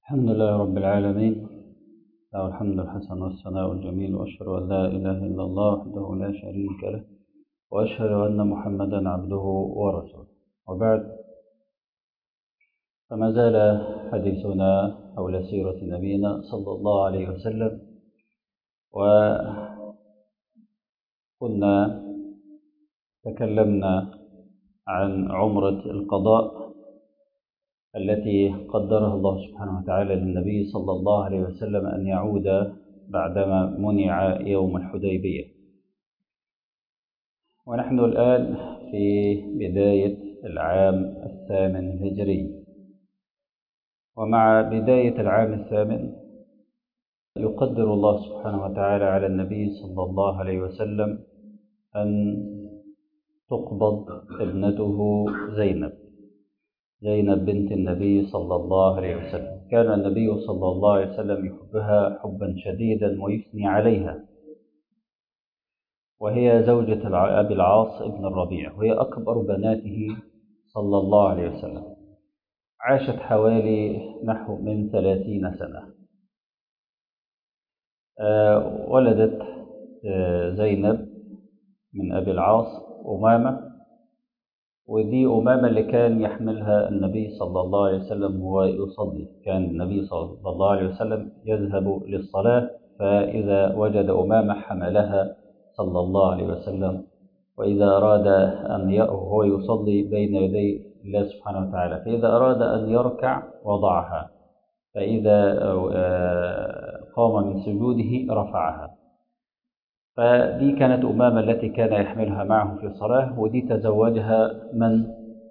الحمد لله رب العالمين، له الحمد الحسن والثناء الجميل، وأشهد أن لا إله إلا الله وحده لا شريك له، وأشهد أن محمدا عبده ورسوله. وبعد، فما زال حديثنا حول سيرة نبينا صلى الله عليه وسلم، وكنا تكلمنا عن عمرة القضاء التي قدرها الله سبحانه وتعالى للنبي صلى الله عليه وسلم أن يعود بعدما منع يوم الحديبية. ونحن الآن في بداية العام 8 الهجري، ومع بداية العام 8 يقدر الله سبحانه وتعالى على النبي صلى الله عليه وسلم أن تقبض ابنته زينب بنت النبي صلى الله عليه وسلم. كان النبي صلى الله عليه وسلم يحبها حبا شديدا ويثني عليها، وهي زوجة أبي العاص ابن الربيع، وهي أكبر بناته صلى الله عليه وسلم. عاشت حوالي نحو من 30 سنة. ولدت زينب من أبي العاص أمامة، ودي أمامة اللي كان يحملها النبي صلى الله عليه وسلم وهو يصلي. كان النبي صلى الله عليه وسلم يذهب للصلاة، فإذا وجد أمامة حملها صلى الله عليه وسلم، وإذا أراد أن هو يصلي بين يدي الله سبحانه وتعالى، فإذا أراد أن يركع وضعها، فإذا قام من سجوده رفعها. فدي كانت أمامة التي كان يحملها معه في الصلاة، ودي تزوجها من؟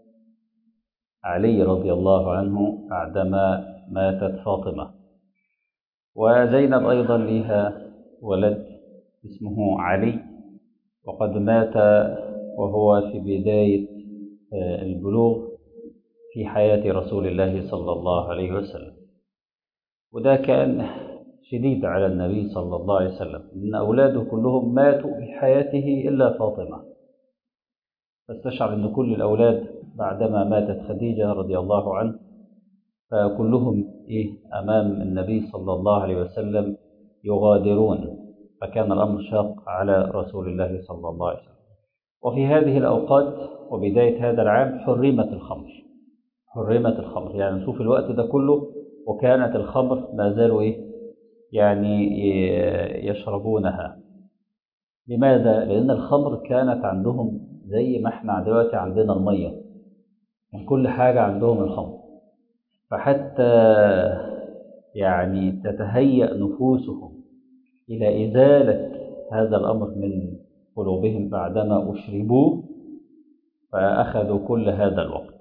علي رضي الله عنه بعدما ماتت فاطمة. وزينب أيضا لها ولد اسمه علي، وقد مات وهو في بداية البلوغ في حياة رسول الله صلى الله عليه وسلم. وده كان شديد على النبي صلى الله عليه وسلم، إن أولاده كلهم ماتوا في حياته إلا فاطمة، فاستشعر أن كل الأولاد بعدما ماتت خديجة رضي الله عنه فكلهم أمام النبي صلى الله عليه وسلم يغادرون، فكان الأمر شاق على رسول الله صلى الله عليه وسلم. وفي هذه الأوقات وبداية هذا العام حرمت الخمر، يعني نشوف الوقت ده كله وكانت الخمر ما زالوا يعني يشربونها. لماذا؟ لأن الخمر كانت عندهم زي ما احنا دلوقتي عندنا المية، يعني كل حاجة عندهم الخمر، فحتى يعني تتهيأ نفوسهم إلى إزالة هذا الأمر من قلوبهم بعدما أشربوه، فأخذوا كل هذا الوقت.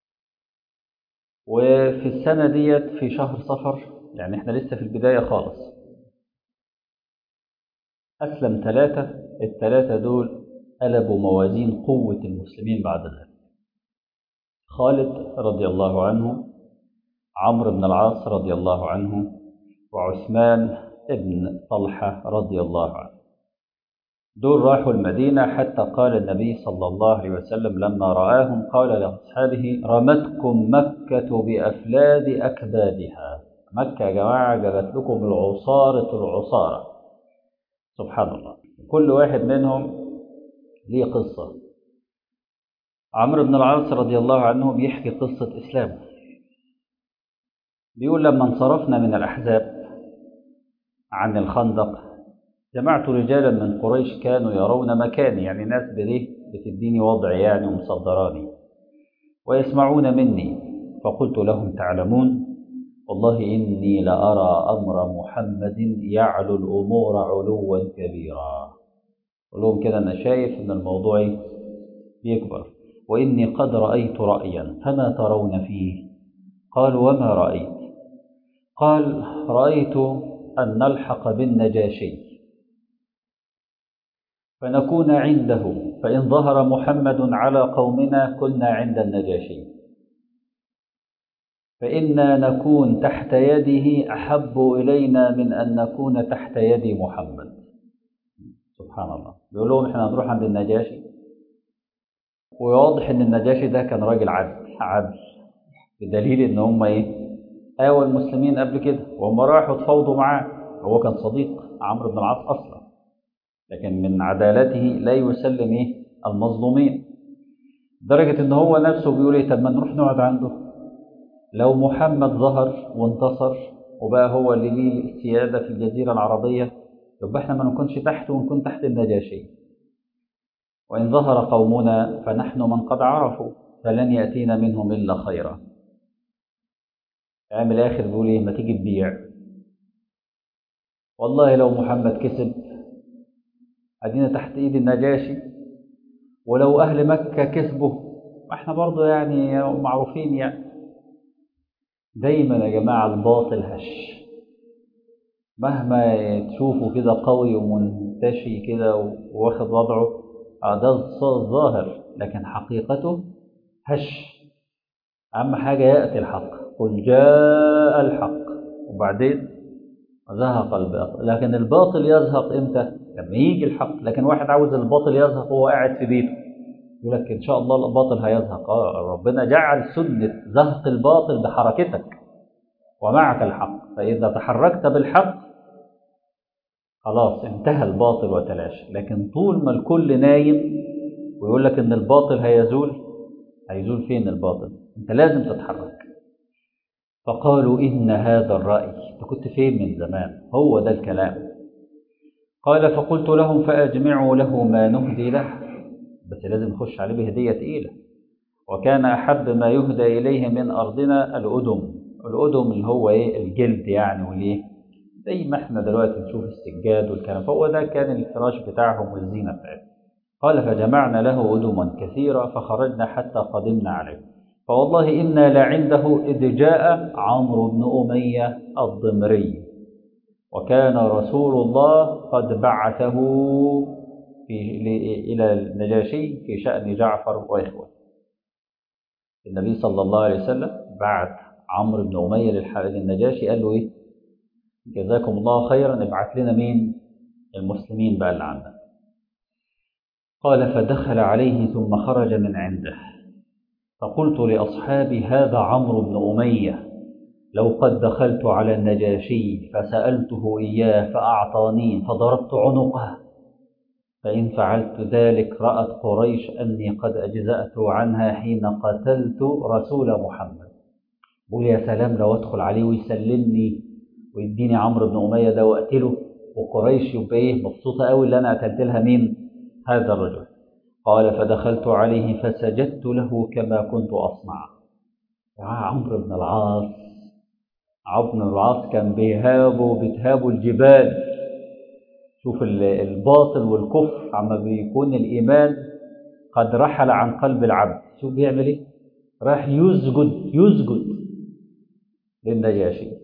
وفي السنة ديت في شهر صفر، يعني احنا لسه في البداية خالص، أسلم 3. ال3 دول قلبوا موازين قوة المسلمين بعد ذلك: خالد رضي الله عنه، عمرو بن العاص رضي الله عنه، وعثمان ابن طلحة رضي الله عنه. دول راحوا المدينة، حتى قال النبي صلى الله عليه وسلم لما رآهم قال لأصحابه: رمتكم مكة بأفلاد أكبادها. مكة يا جماعة جابت لكم العصارة. سبحان الله. كل واحد منهم ليه قصة. عمرو بن العاص رضي الله عنه بيحكي قصة إسلامه، بيقول: لما انصرفنا من الأحزاب عن الخندق جمعت رجالا من قريش كانوا يرون مكاني، يعني ناس بتديني وضع يعني ومصدراني، ويسمعون مني، فقلت لهم: تعلمون والله إني لأرى أمر محمد يعلو الأمور علوا كبيرا. قل لهم كده: أنا شايف أن الموضوع بيكبر، وإني قد رأيت رأيا فما ترون فيه؟ قالوا: وما رأيت؟ قال: رأيت أن نلحق بالنجاشي فنكون عنده، فإن ظهر محمد على قومنا كنا عند النجاشي، فإنا نكون تحت يده أحب إلينا من أن نكون تحت يد محمد. سبحان الله. بيقول لهم: احنا هنروح عند النجاشي، وواضح ان النجاشي ده كان راجل عدل، بدليل ان هم آوى المسلمين قبل كده وهم راحوا تفاوضوا معاه. هو كان صديق عمرو بن العاص أصلا، لكن من عدالته لا يسلم المظلومين، لدرجة إن هو نفسه بيقول طب ما نروح نقعد عنده. لو محمد ظهر وانتصر وبقى هو اللي ليه السيادة في الجزيرة العربية، يبقى احنا ما نكونش تحته ونكون تحت النجاشي. وإن ظهر قومنا فنحن من قد عرفوا، فلن يأتينا منهم إلا خيرا. عامل آخر بيقول ما تيجي تبيع. والله لو محمد كسب أدينا تحت إيد النجاشي، ولو أهل مكة كسبوا احنا برضو معروفين دايما يا جماعة الباطل هش، مهما تشوفه كده قوي ومنتشي كده واخد وضعه، ده الظاهر، لكن حقيقته هش. أهم حاجة يأتي الحق، قل جاء الحق وبعدين زهق الباطل. لكن الباطل يزهق إمتى؟ لما يجي الحق. لكن واحد عاوز الباطل يزهق وهو قاعد في بيته، يقول لك إن شاء الله الباطل هيزهق. ربنا جعل سنة زهق الباطل بحركتك ومعك الحق، فإذا تحركت بالحق خلاص انتهى الباطل وتلاشى. لكن طول ما الكل نايم ويقول لك إن الباطل هيزول فين الباطل؟ أنت لازم تتحرك. فقالوا إن هذا الرأي، أنت كنت فين من زمان؟ هو ده الكلام. قال فقلت لهم فأجمعوا له ما نهدي له، بس لازم نخش عليه بهدية تقيلة. وكان أحب ما يهدى إليه من أرضنا الأدم. الأدم اللي هو الجلد وليه زي ما احنا دلوقتي نشوف السجاد والكلام، فهو ده كان الفراش بتاعهم والزينة بتاعتهم. قال فجمعنا له أدما كثيرة فخرجنا حتى قدمنا عليه، فوالله إنا لعنده إذ جاء عمرو بن أمية الضمري، وكان رسول الله قد بعثه إلى النجاشي في شأن جعفر وإخوته. النبي صلى الله عليه وسلم بعث عمرو بن أمية للنجاشي، قال له جزاكم الله خيرا، ابعث لنا مين؟ المسلمين بقى اللي عندنا. قال فدخل عليه ثم خرج من عنده، فقلت لأصحابي هذا عمرو بن أمية، لو قد دخلت على النجاشي فسألته إياه فأعطاني فضربت عنقه، فإن فعلت ذلك رأت قريش أني قد أجزأت عنها حين قتلت رسول محمد. بقول يا سلام لو أدخل عليه ويسلمني ويديني عمرو بن أمية ده وأقتله، وقريش يبقى مبسوطة قوي اللي أنا قتلت لها مين؟ هذا الرجل. قال فدخلت عليه فسجدت له كما كنت أصنع. عمرو بن العاص كان بتهابه الجبال. شوف الباطل والكفر عما بيكون الإيمان قد رحل عن قلب العبد، شوف بيعمل راح يسجد للنجاشي.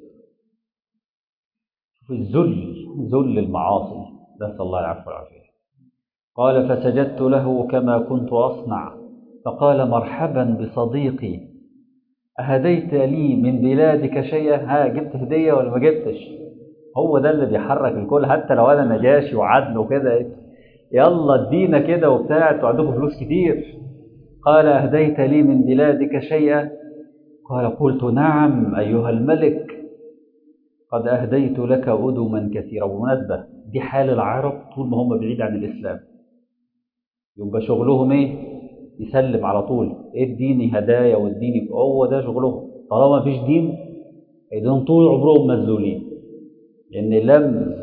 شوف ذل المعاصي، نسأل الله العفو والعافية. قال فسجدت له كما كنت أصنع، فقال مرحبا بصديقي، أهديت لي من بلادك شيئا؟ جبت هدية ولا ما جبتش؟ هو ده اللي بيحرك الكل، حتى لو أنا نجاشي وعدل وكده يلا ادينا كده وبتاع، انتوا عندكم فلوس كتير. قال أهديت لي من بلادك شيئا؟ قال قلت نعم أيها الملك، قد أهديت لك أدما كثيرة. وبمناسبة دي حال العرب طول ما هم بعيد عن الإسلام، يبقى شغلهم يسلم على طول، اديني هدايا واديني، هو ده شغلهم. طالما مفيش دين ايديهم طول عمرهم مذلولين، لأن لم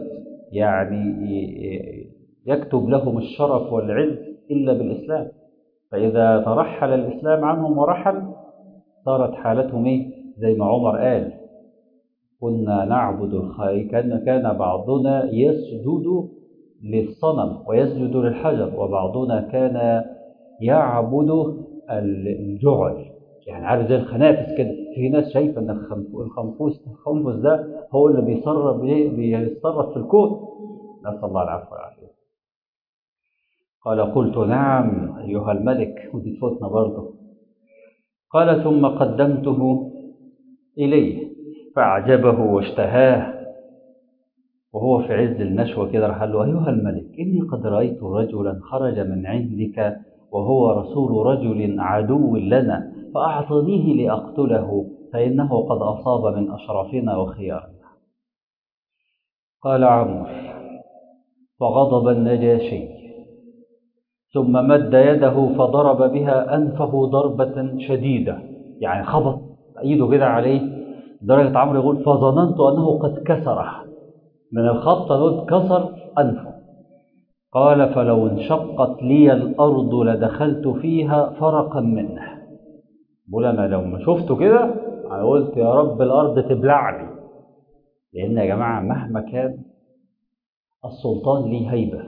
يكتب لهم الشرف والعز إلا بالإسلام. فإذا ترحل الإسلام عنهم ورحل صارت حالتهم زي ما عمر قال كنا نعبد الخير، كان بعضنا يسجد للصنم ويسجد للحجر، وبعضنا كان يعبد الجعل. عارف زي الخنافس كده، في ناس شايفه ان الخنفس ده هو اللي بيتصرف في الكون، نسال الله العفو والعافيه. قال قلت نعم ايها الملك، ودي صوتنا برضه. قال ثم قدمته اليه فاعجبه واشتهاه، وهو في عز النشوة كده راح قال له أيها الملك إني قد رأيت رجلا خرج من عندك وهو رسول رجل عدو لنا، فأعطنيه لأقتله، فإنه قد أصاب من أشرافنا وخيارنا. قال عمرو: فغضب النجاشي، ثم مد يده فضرب بها أنفه ضربة شديدة، يعني خبط إيده كده عليه، درجة عمرو يقول: فظننت أنه قد كسره، من الخبطة دول كسر أنفه. قال: فلو انشقت لي الأرض لدخلت فيها فرقا منه. بقول أنا لو ما شفته كده أنا قلت يا رب الأرض تبلعني، لأن يا جماعة مهما كان السلطان ليه هيبة.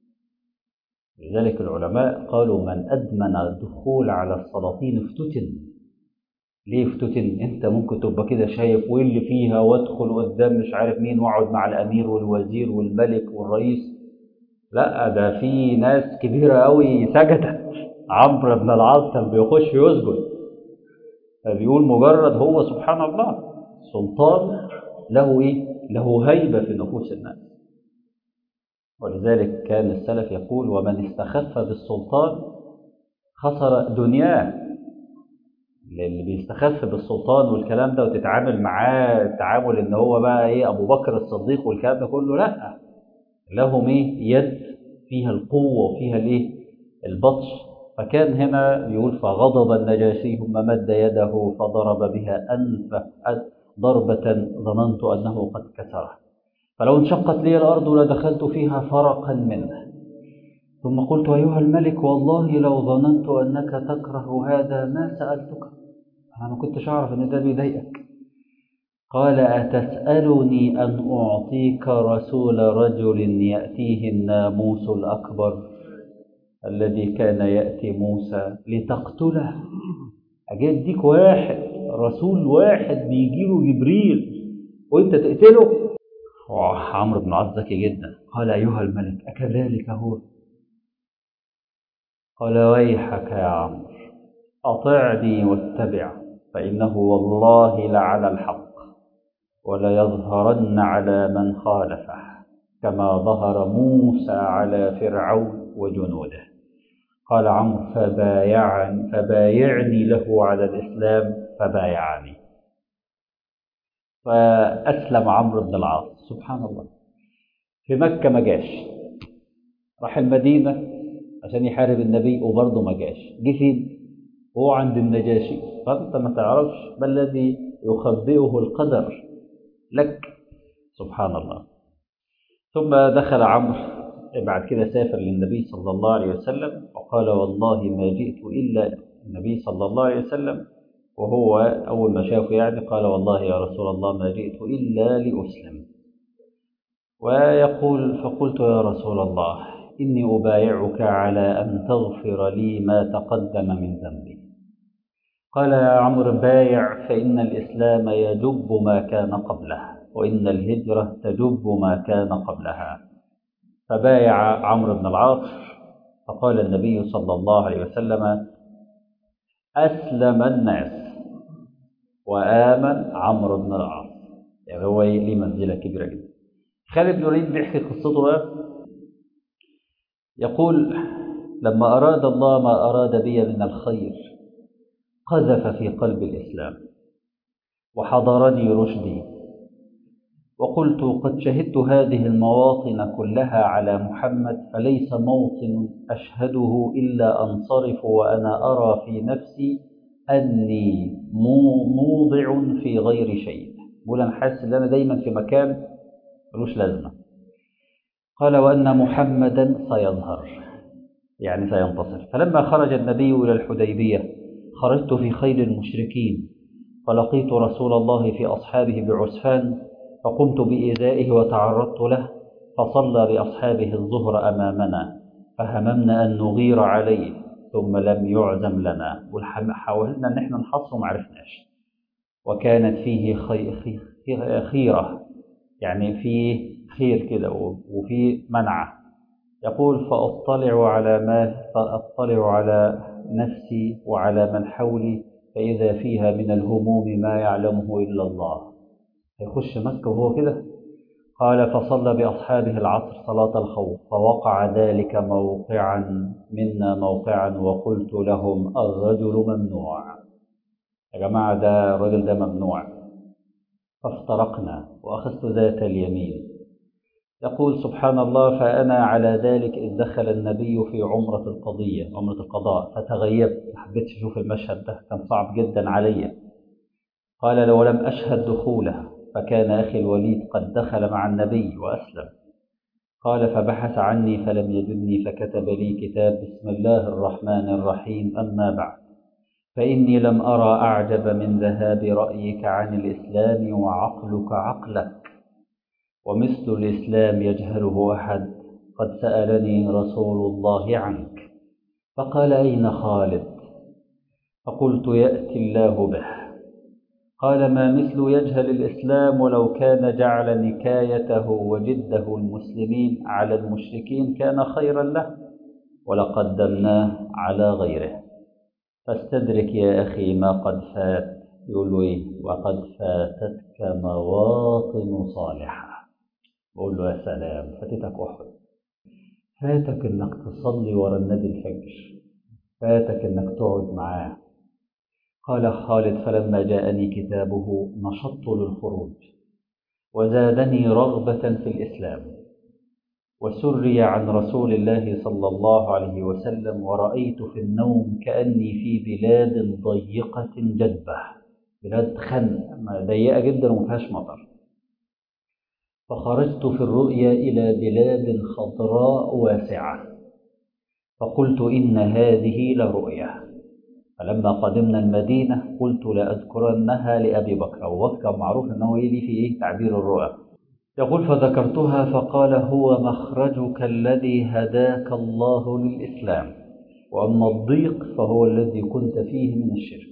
لذلك العلماء قالوا: من أدمن الدخول على السلاطين افتتن. ليه افتتن؟ أنت ممكن تبقى كده شايف وإيه اللي فيها، وادخل قدام مش عارف مين، واقعد مع الأمير والوزير والملك والرئيس. لا، ده في ناس كبيرة قوي سجدت. عمرو بن العاص كان بيخش يسجد، فبيقول مجرد هو سبحان الله سلطان له إيه؟ له هيبة في نفوس الناس. ولذلك كان السلف يقول: ومن استخف بالسلطان خسر دنياه. اللي بيستخف بالسلطان والكلام ده وتتعامل معاه تعامل ان هو بقى ايه ابو بكر الصديق والكلام ده كله، لا، لهم ايه يد فيها القوه وفيها الايه البطش. فكان هنا بيقول: فغضب النجاشي ثم مد يده فضرب بها انفه ضربه ظننت انه قد كسره، فلو انشقت لي الارض لدخلت فيها فرقا منه. ثم قلت: أيها الملك، والله لو ظننت أنك تكره هذا ما سألتك، أنا ما كنتش أعرف أن ده بيضايقك. قال: أتسألني أن أعطيك رسول رجل يأتيه الناموس الأكبر الذي كان يأتي موسى لتقتله؟ أجي أديك واحد رسول واحد بيجيله جبريل وأنت تقتله؟ عمرو بن العاص ذكي جدا. قال: أيها الملك، أكذلك هو؟ قال: ويحك يا عمرو، أطعني واتبع، فإنه والله لعلى الحق، وليظهرن على من خالفه كما ظهر موسى على فرعون وجنوده. قال عمرو: فبايعني له على الإسلام، فبايعني. فأسلم عمرو بن العاص. سبحان الله. في مكة ما جاش، راح المدينة عشان يحارب النبي وبرضه ما جاش. جه فين؟ هو عند النجاشي. فأنت ما تعرفش ما الذي يخبئه القدر لك. سبحان الله. ثم دخل عمرو بعد كده، سافر للنبي صلى الله عليه وسلم وقال: والله ما جئت إلا النبي صلى الله عليه وسلم، وهو أول ما شافه يعني قال: والله يا رسول الله ما جئت إلا لأسلم. ويقول: فقلت: يا رسول الله، إني أبايعك على أن تغفر لي ما تقدم من ذنبي. قال: يا عمرو بايع، فإن الإسلام يجب ما كان قبله، وإن الهجرة تجب ما كان قبلها. فبايع عمرو بن العاص. فقال النبي صلى الله عليه وسلم: أسلم الناس وآمن عمرو بن العاص. يعني هو ليه منزلة كبيرة جدا. خالد بن الوليد بيحكي قصته بقى، يقول: لما أراد الله ما أراد بي من الخير قذف في قلب الإسلام وحضرني رشدي، وقلت: قد شهدت هذه المواطن كلها على محمد، فليس موطن أشهده إلا أنصرف وأنا أرى في نفسي أني موضع في غير شيء. بقول أنا حاسس أن أنا دايما في مكان ملوش لازمة. قال: وأن محمدا سيظهر، يعني سينتصر. فلما خرج النبي إلى الحديبية خرجت في خيل المشركين، فلقيت رسول الله في أصحابه بعسفان، فقمت بإيذائه وتعرضت له، فصلى بأصحابه الظهر أمامنا، فهممنا أن نغير عليه ثم لم يعزم لنا، وحاولنا أن احنا نحصره معرفناش. وكانت فيه خيرة، يعني فيه خير كده وفيه منعه. يقول: فأطلع على نفسي وعلى من حولي، فإذا فيها من الهموم ما يعلمه إلا الله. يخش مكة وهو كده. قال: فصلى بأصحابه العصر صلاة الخوف، فوقع ذلك موقعا منا موقعا، وقلت لهم: الرجل ممنوع. يا جماعة ده الراجل ده ممنوع. فافترقنا وأخذت ذات اليمين. يقول سبحان الله: فأنا على ذلك إذ دخل النبي في عمرة القضية، عمرة القضاء، فتغيبت، ما حبيتش أشوف المشهد ده، كان صعب جدا علي. قال: لو لم أشهد دخوله، فكان أخي الوليد قد دخل مع النبي وأسلم. قال: فبحث عني فلم يجدني، فكتب لي كتاب: بسم الله الرحمن الرحيم، أما بعد، فإني لم أرى أعجب من ذهاب رأيك عن الإسلام وعقلك عقلك، ومثل الإسلام يجهله أحد، قد سألني رسول الله عنك. فقال: أين خالد؟ فقلت: يأتي الله به. قال: ما مثل يجهل الإسلام، ولو كان جعل نكايته وجده المسلمين على المشركين كان خيرا له، ولقدمناه على غيره. فاستدرك يا أخي ما قد فات. يقول له إيه؟ وقد فاتتك مواطن صالحة. بقول له: يا سلام، فاتتك أحد، فاتك إنك تصلي ورا النبي الفجر، فاتك إنك تقعد معاه. قال خالد: فلما جاءني كتابه نشطت للخروج، وزادني رغبة في الإسلام، وسري عن رسول الله صلى الله عليه وسلم، ورأيت في النوم كأني في بلاد ضيقة جدبة، بلاد ضيقة جدا ومفيهاش مطر. فخرجت في الرؤيا إلى بلاد خضراء واسعة، فقلت: إن هذه لرؤيا. فلما قدمنا المدينة قلت: لأذكرنها لأبي بكر. أبو بكر معروف أنه يلي في تعبير الرؤى. يقول: فذكرتها فقال: هو مخرجك الذي هداك الله للإسلام، وأما الضيق فهو الذي كنت فيه من الشرك.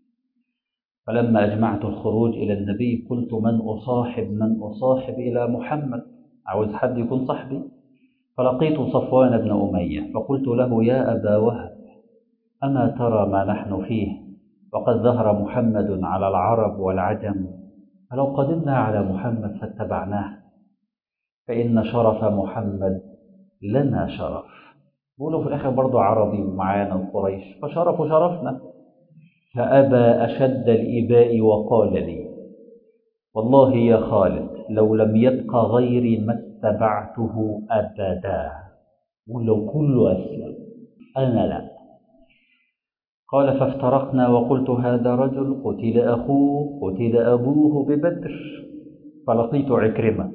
فلما أجمعت الخروج إلى النبي قلت: من أصاحب إلى محمد، عاوز حد يكون صاحبي. فلقيت صفوان بن أمية فقلت له: يا أبا وهب، أما ترى ما نحن فيه، وقد ظهر محمد على العرب والعجم، فلو قدمنا على محمد فاتبعناه، فإن شرف محمد لنا شرف. بيقولوا في الآخر برضو عربي معانا وقريش، فشرفوا شرفنا. فأبى أشد الإباء وقال لي: والله يا خالد، لو لم يبق غيري ما اتبعته أبدا، ولو كله أسلم أنا لا. قال: فافترقنا، وقلت: هذا رجل قتل أخوه، قتل أبوه ببدر. فلقيت عكرمة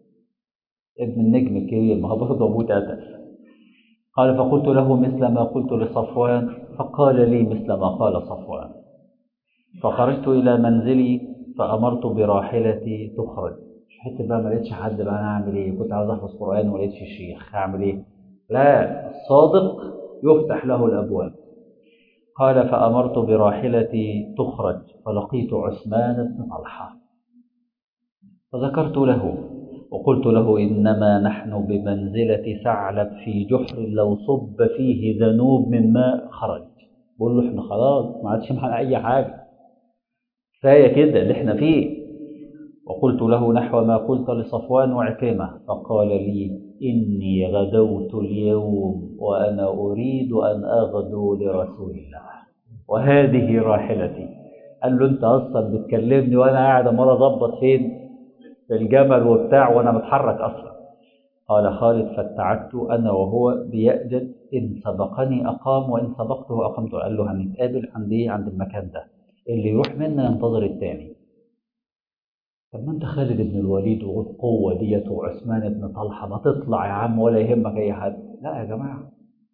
ابن النجم الكبير، ما هو برضه أبوه اتقتل. قال: فقلت له مثل ما قلت لصفوان، فقال لي مثل ما قال صفوان. فخرجت إلى منزلي فأمرت براحلتي تخرج. حتى بقى ما لقيتش حد، بقى أنا أعمل إيه؟ كنت عاوز أحفظ قرآن وما لقيتش الشيخ، هعمل إيه؟ لا، الصادق يفتح له الأبواب. قال: فأمرت براحلتي تخرج، فلقيت عثمان بن طلحة، فذكرت له وقلت له: إنما نحن بمنزلة ثعلب في جحر لو صب فيه ذنوب من ماء خرج. بقول له: إحنا خلاص ما عادش معنا أي حاجة، كفاية كده اللي إحنا فيه. وقلت له نحو ما قلت لصفوان وعكرمة. فقال لي: إني غدوت اليوم وأنا أريد أن أغدو لرسول الله، وهذه راحلتي. قال له: أنت أصلا بتكلمني وأنا قاعد أمال أظبط فين؟ في الجمل وبتاع، وأنا متحرك أصلا. قال خالد: فاتعدت أنا وهو بيأجد، إن سبقني أقام وإن سبقته أقمت. قال له: هنتقابل عند المكان ده، اللي يروح منا ينتظر التاني. طب ما أنت خالد بن الوليد والقوة ديت وعثمان بن طلحة، ما تطلع يا عم ولا يهمك أي حد. لا يا جماعة،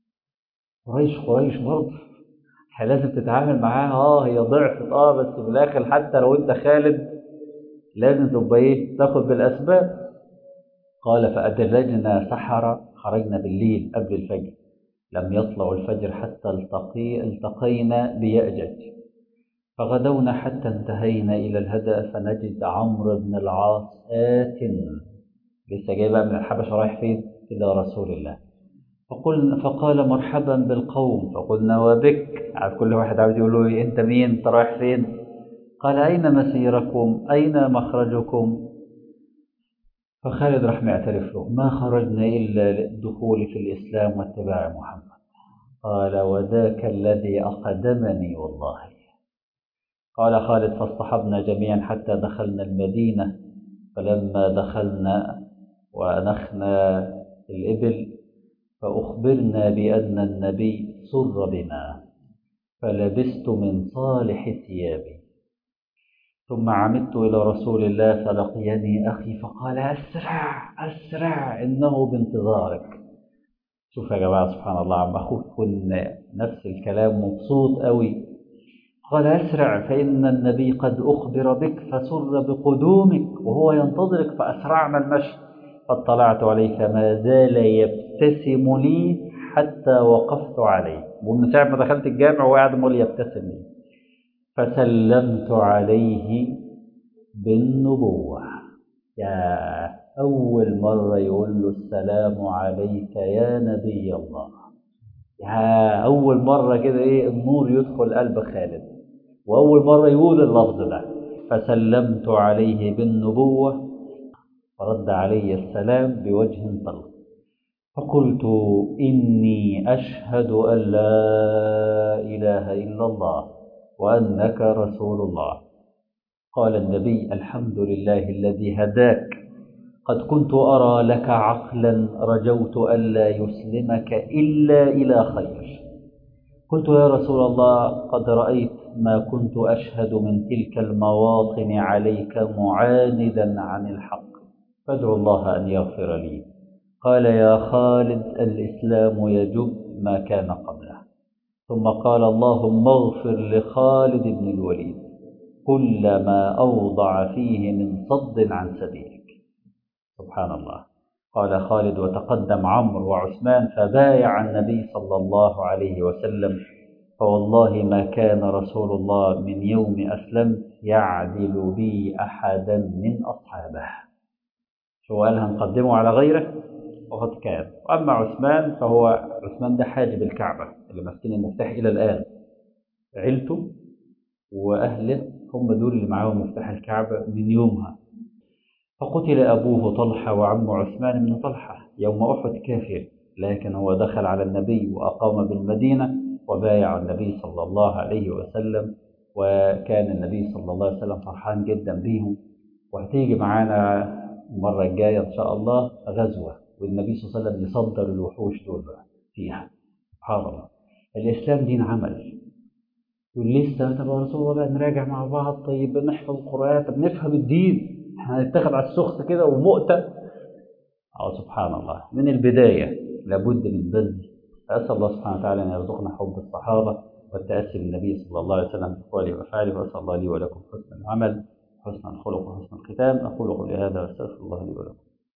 قريش برضه لازم تتعامل معاها. هي ضعفت بس في الآخر حتى لو أنت خالد لازم تبقى تاخد بالأسباب. قال: فأدرجنا سحرة، خرجنا بالليل قبل الفجر، لم يطلع الفجر حتى التقينا بيأجج، فغدونا حتى انتهينا إلى الهدأ، فنجد عمرو بن العاص لسه جاي بقى من الحبشة، رايح فين؟ إلى رسول الله. فقال: مرحبا بالقوم. فقلنا: وبك. كل واحد عاوز يقول له: أنت مين؟ أنت رايح فين؟ قال: أين مسيركم؟ أين مخرجكم؟ فخالد راح معترف له: ما خرجنا إلا للدخول في الإسلام واتباع محمد. قال: وذاك الذي أقدمني والله. قال خالد: فاصطحبنا جميعا حتى دخلنا المدينة، فلما دخلنا وأنخنا الإبل فأخبرنا بأن النبي سر بنا، فلبست من صالح ثيابي، ثم عمدت إلى رسول الله فلقيني أخي فقال: أسرع أسرع إنه بانتظارك. شوف يا جماعة، سبحان الله، عم أخوك يكون نفس الكلام مبسوط قوي. قال: أسرع فإن النبي قد أخبر بك فسر بقدومك وهو ينتظرك. فأسرعنا المشي، فاطلعت عليه فما زال يبتسم لي حتى وقفت عليه، ومن ساعة ما دخلت الجامع وهو قاعد عمال يبتسم لي. فسلمت عليه بالنبوة. يا أول مرة يقول له: السلام عليك يا نبي الله. يا أول مرة كده إيه النور يدخل قلب خالد، وأول مرة يقول اللفظ ده. فسلمت عليه بالنبوة فرد علي السلام بوجه طلق. فقلت: إني أشهد أن لا إله إلا الله وأنك رسول الله. قال النبي: الحمد لله الذي هداك، قد كنت أرى لك عقلا رجوت ألا يسلمك إلا إلى خير. قلت: يا رسول الله، قد رأيت ما كنت أشهد من تلك المواطن عليك معاندا عن الحق، فادعو الله أن يغفر لي. قال: يا خالد، الإسلام يجب ما كان قبله. ثم قال: اللهم اغفر لخالد بن الوليد كل ما أوضع فيه من صد عن سبيلك. سبحان الله. قال خالد: وتقدم عمرو وعثمان فبايع النبي صلى الله عليه وسلم، فوالله ما كان رسول الله من يوم أسلمت يعدل بي أحدا من أصحابه. شو قال: هنقدمه على غيره؟ وقد كان. وأما عثمان فهو عثمان ده حاجب الكعبة اللي ماسكين المفتاح إلى الآن، عيلته وأهله هم دول اللي معاهم مفتاح الكعبة من يومها. فقتل أبوه طلحة وعم عثمان بن طلحة يوم أحد كافر، لكن هو دخل على النبي وأقام بالمدينة وبايع النبي صلى الله عليه وسلم، وكان النبي صلى الله عليه وسلم فرحان جدا بيهم. وهتيجي معانا المرة الجاية إن شاء الله غزوة، والنبي صلى الله عليه وسلم يصدر الوحوش دول بقى فيها. سبحان الله. الإسلام دين عمل. يقول لسه طب يا رسول الله بقى نراجع مع بعض، طيب نحفظ القرآن، طب نفهم الدين، احنا هنتاخد على السخط كده ومؤتة. سبحان الله، من البداية لابد من بذل. أسأل الله سبحانه وتعالى أن يرزقنا حب الصحابة والتأسي بالنبي صلى الله عليه وسلم بأقواله وأفعاله، وأسأل الله لي ولكم حسن العمل، حسن الخلق وحسن الختام. أقول قولي هذا وأستغفر الله لي ولكم.